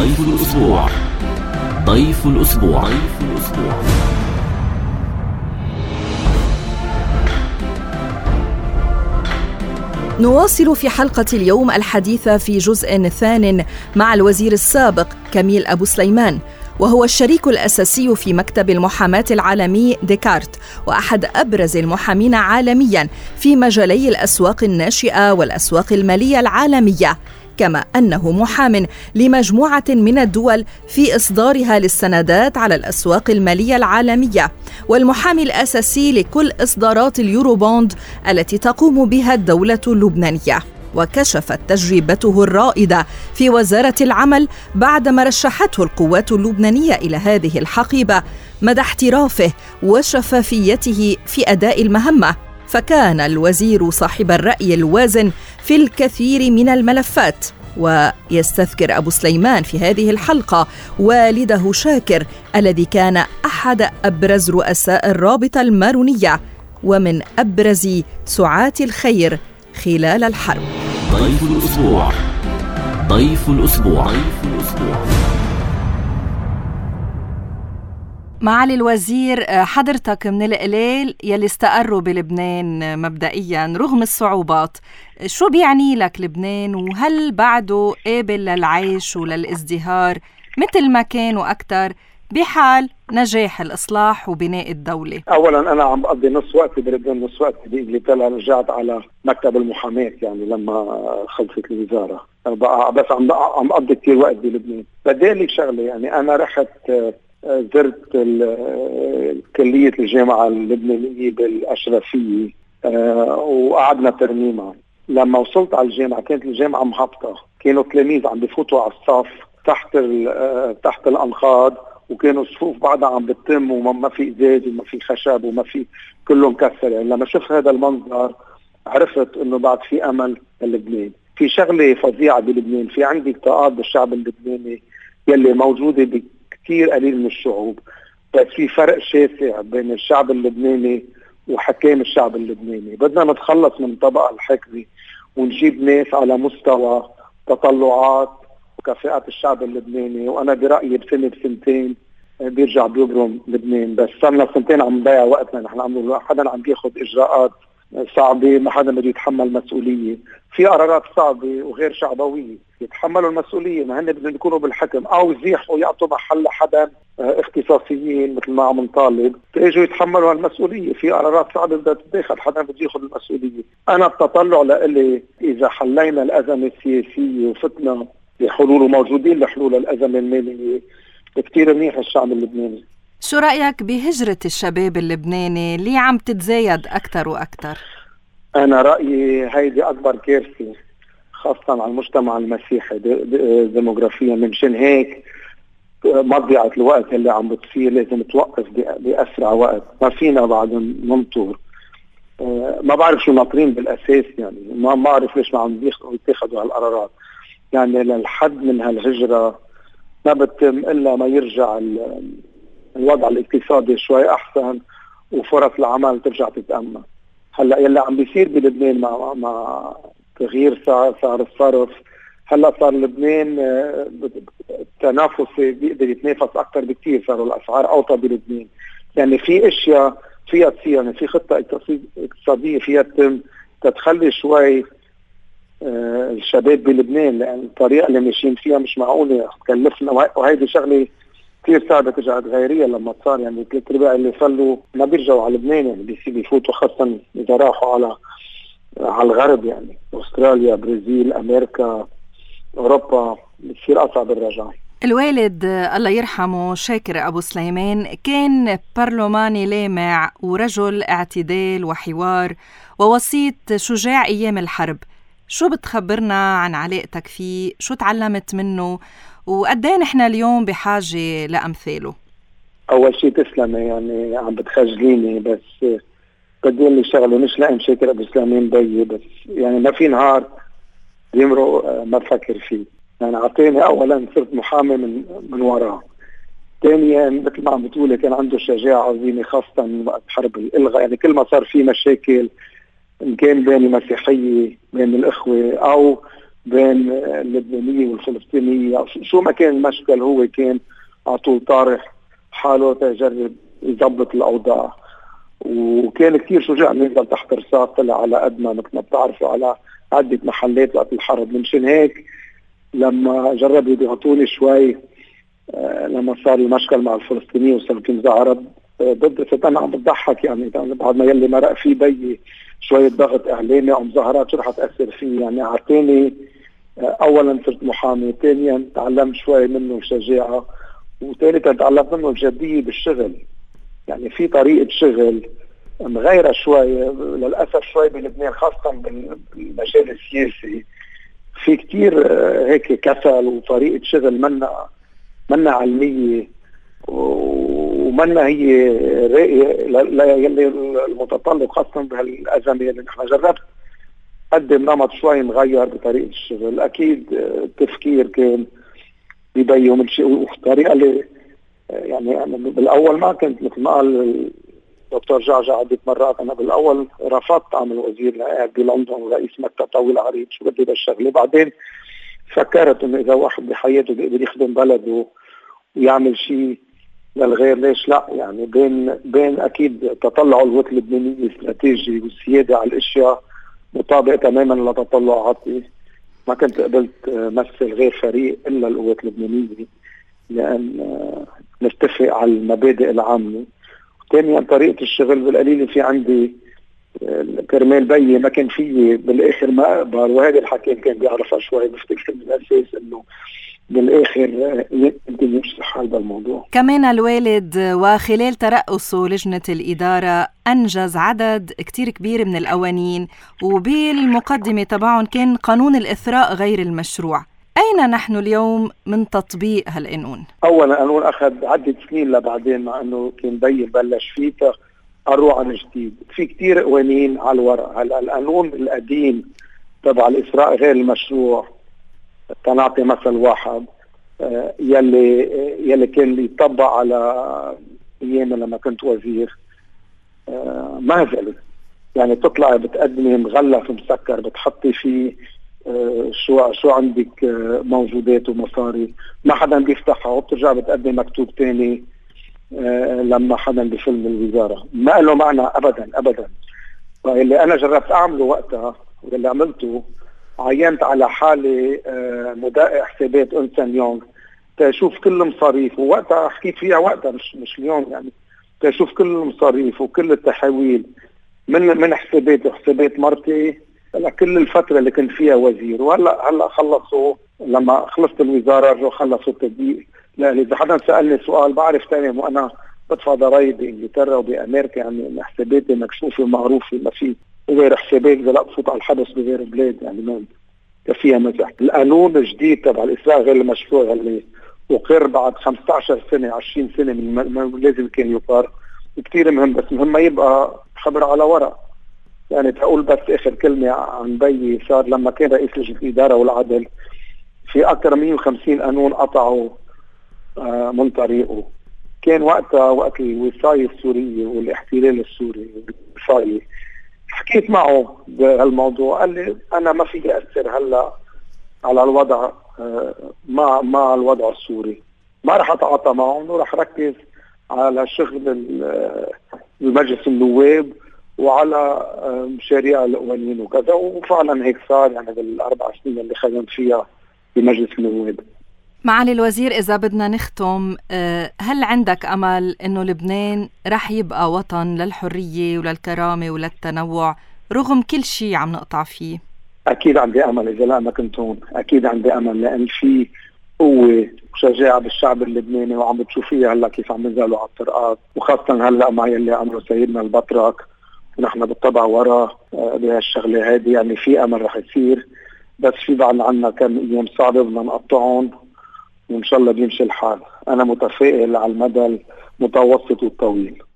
ضيف الأسبوع. ضيف الأسبوع. نواصل في حلقة اليوم الحديث في جزء ثان مع الوزير السابق كميل أبو سليمان، وهو الشريك الأساسي في مكتب المحاماة العالمي ديكارت، وأحد أبرز المحامين عالمياً في مجالي الأسواق الناشئة والأسواق المالية العالمية، كما أنه محام لمجموعة من الدول في إصدارها للسندات على الأسواق المالية العالمية، والمحامي الأساسي لكل إصدارات اليوروبوند التي تقوم بها الدولة اللبنانية. وكشفت تجربته الرائدة في وزارة العمل بعدما رشحته القوات اللبنانية إلى هذه الحقيبة مدى احترافه وشفافيته في أداء المهمة، فكان الوزير صاحب الرأي الوازن في الكثير من الملفات. ويستذكر أبو سليمان في هذه الحلقة والده شاكر الذي كان أحد أبرز رؤساء الرابطة المارونية ومن أبرز سعاة الخير خلال الحرب. ضيف الأسبوع. معالي الوزير، حضرتك من القليل يلي استقروا بلبنان مبدئياً رغم الصعوبات، شو بيعني لك لبنان وهل بعده قابل للعيش وللازدهار مثل ما كان وأكثر بحال نجاح الإصلاح وبناء الدولة؟ أولاً أنا عم بقضي نص وقتي بلبنان نص وقتي بإنجلترا، رجعت على مكتب المحاماة يعني لما خلصت الوزارة، بس عم بقضي كتير وقت بلبنان. بدي أقول لك شغلة، يعني أنا رحت زرت كلية الجامعة اللبنانية بالأشرفية وقعدنا ترميمها. لما وصلت على الجامعة كانت الجامعة مهبطة، كانوا تلاميذ عم بفوتوا على الصف تحت الأنقاض، وكانوا الصفوف بعدها عم بتتم وما في إزاز وما في خشب وما في، كله مكسر. يعني لما شفت هذا المنظر عرفت إنه بعد في أمل للبنان. في شغلة فظيعة بلبنان، في عندي اقتراض بالشعب اللبناني يلي موجودة كتير قليل من الشعوب، بس في فرق شاسع بين الشعب اللبناني وحكام الشعب اللبناني. بدنا نتخلص من طبقة الحكمة ونجيب ناس على مستوى تطلعات وكفاءة الشعب اللبناني. وأنا برأيي بسنة بسنتين بيرجع بيبرم لبنان، بس صرنا سنتين عم نضيع وقتنا. نحن حدا عم بياخد إجراءات صعبة، ما حدا بده يتحمل مسؤولية. في قرارات صعبة وغير شعبوية، يتحملوا المسؤولية، ما هن بدهم يكونوا بالحكم أو يزيحوا يعطوا محل حدا اختصاصيين مثل ما عم نطالب تيجوا يتحملوا المسؤولية. في قرارات صعبة بدها تتاخد، حدا بده ياخذ المسؤولية. أنا التطلع لإلي إذا حلينا الأزمة السياسية وفتنا لحلول وموجودين لحلول الأزمة المالية كتير منيح الشعب اللبناني. شو رأيك بهجرة الشباب اللبناني اللي عم تتزايد أكثر وأكثر؟ أنا رأيي هيدي أكبر كارثة خاصة على المجتمع المسيحي ديموغرافيا. مشان هيك مضيعة الوقت اللي عم بتصير لازم توقف بأسرع وقت. ما فينا بعد ننطر. ما بعرف شو ناطرين بالأساس، يعني ما بعرف ليش ما عم يتخذوا هالقرارات. يعني للحد من هالهجرة ما بتم إلا ما يرجع الوضع الاقتصادي شوي أحسن وفرص العمل ترجع تتأمن. هلا يلي عم بيصير بلبنان مع تغيير سعر الصرف، هلا صار لبنان تنافسي بيقدر يتنافس اكثر بكثير، صاروا الاسعار اوطى بلبنان. يعني في اشياء فيها تصير، يعني في خطه اقتصاديه فيها تتم تتخلي شوي الشباب بلبنان، لان الطريقه اللي ماشيين فيها مش معقوله تكلفنا. وهيدي شغله كثير صعبة ترجع تغيريها لما صار يعني 3/4 اللي صاروا ما بيرجعوا على لبنان، يعني بيفوتوا خاصة إذا راحوا على الغرب، يعني أستراليا، برازيل، أمريكا، أوروبا، بتصير أصعب الرجعة. الوالد الله يرحمه شاكر أبو سليمان كان برلماني لامع ورجل اعتدال وحوار ووسيط شجاع أيام الحرب. شو بتخبرنا عن علاقتك فيه؟ شو تعلمت منه؟ وقدين نحن اليوم بحاجة لأمثاله؟ أول شيء تسلمي، يعني عم بتخجليني، بس بدي لي شغله، مش لأن شاكر أبو سليمان بيي، بس يعني ما في نهار يمرق ما بفكر فيه. يعني أعطيني أولا صرت محامي من وراه. ثانيا مثل ما عم بتقولي كان عنده شجاعة عظيمة خاصة وقت حرب الإلغاء. يعني كل ما صار في مشاكل إن كان بين المسيحية بين الإخوة أو بين اللبنانية والفلسطينية. شو ما كان المشكل هو كان على طول طارح حاله تجرب يضبط الأوضاع، وكان كثير شجاع نزل تحت رصاص، طلع على أدنى مثل ما بتعرفوا على عدة محلات وقت الحرب. مشان هيك لما جربوا يضغطوني شوي لما صار المشكل مع الفلسطينيين وصار في مظاهرات ضد، فأنا أنا عم بضحك يعني بعد ما يلي مرق في بي شوية ضغط إعلامي أو مظاهرات شو رح تأثر فيه. يعني أعطيني أولا صرت محامي، ثانيا تعلمت شوي منه الشجاعة، وثالثا تعلمت منه الجدية بالشغل. يعني في طريقة شغل مغيرة شوي للأسف شوي بلبنان، خاصة بالمجال السياسي في كتير هيك كسل وطريقة شغل منا علمية ومنا هي راقية يلي المتطلب، خاصة بهالأزمة اللي نحن جربت قدم نمط شوي مغير بطريقة الشغل. أكيد التفكير كان بيبين من شيء والطريقة اللي يعني أنا بالأول ما كنت مثل ما قال الدكتور جعجع عدة مرات، أنا بالأول رفضت أعمل وزير، قاعد بلندن رئيس مكتب طويل عريض شو بدي بالشغلة. بعدين فكرت إنه إذا واحد بحياته بيقدر يخدم بلده ويعمل شيء للغير ليش لا. يعني بين أكيد تطلع القوات اللبنانية الاستراتيجي والسيادة على الأشياء مطابق تماما لتطلعاتي، ما كنت قبلت مثل غير فريق إلا القوات اللبنانية لأن نتفق على المبادئ العامة. ثانيا طريقة الشغل بالقليل في عندي كرمال بيي ما كان فيه بالاخر ما اقبل، وهذا الحكي كان بيعرفها شوي. بفتكر من الاساس انه بالاخر يمكن يصلح هذا الموضوع. كمان الوالد وخلال ترأسه لجنة الإدارة أنجز عدد كتير كبير من القوانين، وبالمقدمة تبعهم كان قانون الإثراء غير المشروع. أين نحن اليوم من تطبيق هالقانون؟ أولا القانون أخذ عدة سنين لبعدين، مع أنه كان بلش فيه قروه عن جديد. في كتير قوانين على الورق. هلا القانون القديم تبع الإسراء غير المشروع، تنعطي مثل واحد يلي كان يطبق على أيام لما كنت وزير مهزلة. يعني تطلع بتقدمي مغلف مسكر بتحطي فيه شو عندك موجودات ومصاري، ما حدا بيفتحها وبترجع بتقدم مكتوب تاني لما حدا بيفل الوزارة. ما له معنى أبدا أبدا. اللي أنا جربت أعمله وقتها واللي عملته عينت على حالة مدائع حسابات أنسان يونغ تشوف كل مصاريف، ووقتها حكيت فيها وقتها مش اليوم، يعني تشوف كل المصاريف وكل التحويل من حسابات وحسابات مرتي لكل الفترة اللي كنت فيها وزير. وهلا خلصوا لما خلصت الوزارة رجعوا خلصوا التدقيق. لا إذا حدا سألني سؤال بعرف تمام، وأنا بدفع ضرائب بإنجلترا وبأمريكا، يعني حساباتي مكشوفة ومعروفة، ما في غير حسابات إذا لا بفوت على الحبس بغير بلاد، يعني ما فيها مزح. القانون الجديد تبع الإسراء غير المشروع اللي وقر بعد 15 سنة 20 سنة من لازم كان يقر كتير مهم، بس مهم ما يبقى خبر على ورق. يعني تقول بس آخر كلمة عن بيي، صار لما كان رئيس لجنة الإدارة والعدل في أكثر من 150 قانون قطعوا من طريقه. كان وقتها وقت الوصاية السورية والاحتلال السوري والوصاية، حكيت معه بهالموضوع، قال لي أنا ما في أثر هلا على الوضع مع الوضع السوري، ما رح أتعاطى معهم ورح ركز على شغل المجلس النواب وعلى مشاريع القوانين وكذا. وفعلا هيك صار، يعني بالأربع سنين اللي خدمت فيها بمجلس النواب. معالي الوزير، إذا بدنا نختم، هل عندك أمل إنه لبنان رح يبقى وطن للحرية وللكرامة وللتنوع رغم كل شيء عم نقطع فيه؟ أكيد عندي أمل. إذا لا ما كنت هون أكيد عندي أمل، لأن في قوة وشجاعة بالشعب اللبناني، وعم بتشوفيها هلا كيف عم ينزلوا على الطرقات، وخاصة هلا مع يلي عمله سيدنا البطرك ونحن بالطبع وراه بهالشغلة هذه. يعني في أمل رح يصير، بس في بعد عنا كم أيام صعبة بدنا نقطعهم، وإن شاء الله بيمشي الحال. أنا متفائل على المدى المتوسط والطويل.